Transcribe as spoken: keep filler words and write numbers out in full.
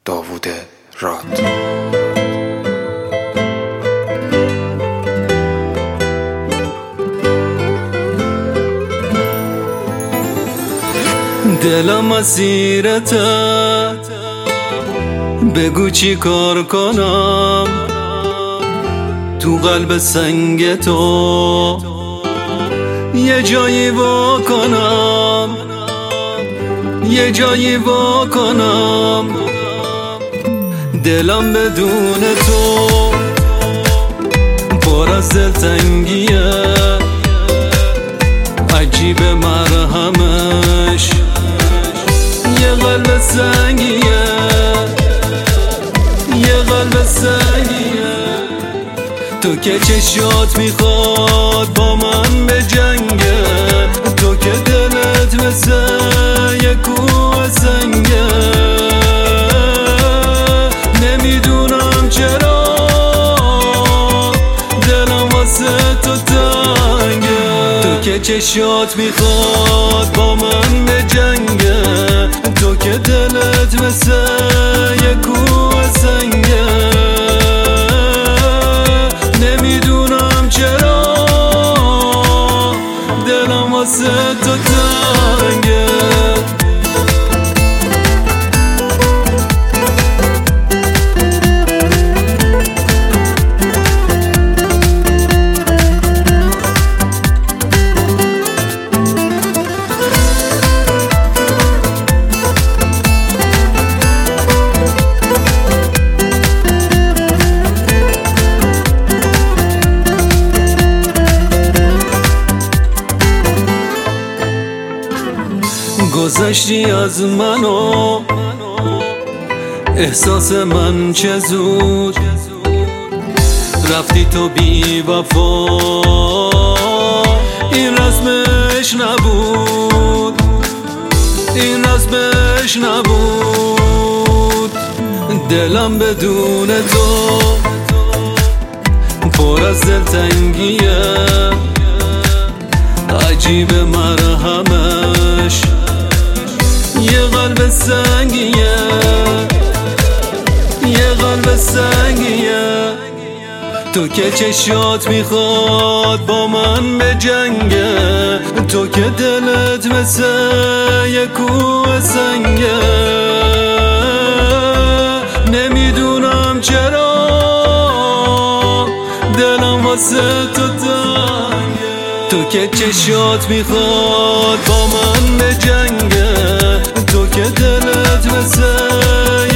داوود راد. دلم اسیرته، بگو چی کار کنم تو قلب سنگ تو، یه جایی وا کنم، یه جایی وا کنم. دلم بدون تو پر از دلتنگیه، عجیب مرهمش یه قلب سنگیه، یه قلب سنگیه. تو که چشات میخواد با من به جنگه، تو که دلت مثل یه کوه سنگه، نمیدونم چرا دلم واسه تو تنگه. تو که چشات میخواد با من به جنگه، تو که دلت مثل یه کوه سنگه، نمیدونم چرا دلم واسه تو تنگه. گذشتی از منو، احساس من چه زود، رفتی تو بی وفا، این رسمش نبود، این رسمش نبود. دلم بدون تو پر از دلتنگیه، عجیب مرهمش یه قلب سنگیه، یه قلب سنگیه. تو که چشات میخواد با من به جنگه، تو که دلت مثل یه کوه سنگه، نمیدونم چرا دلم واسه تو تنگه. تو که چشات میخواد با من به جنگه، تو که دلت مثل